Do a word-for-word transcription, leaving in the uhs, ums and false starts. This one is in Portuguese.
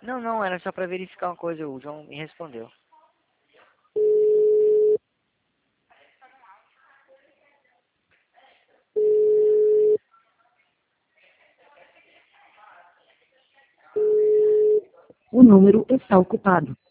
Não, não, era só pra verificar uma coisa, o João me respondeu. O número está ocupado.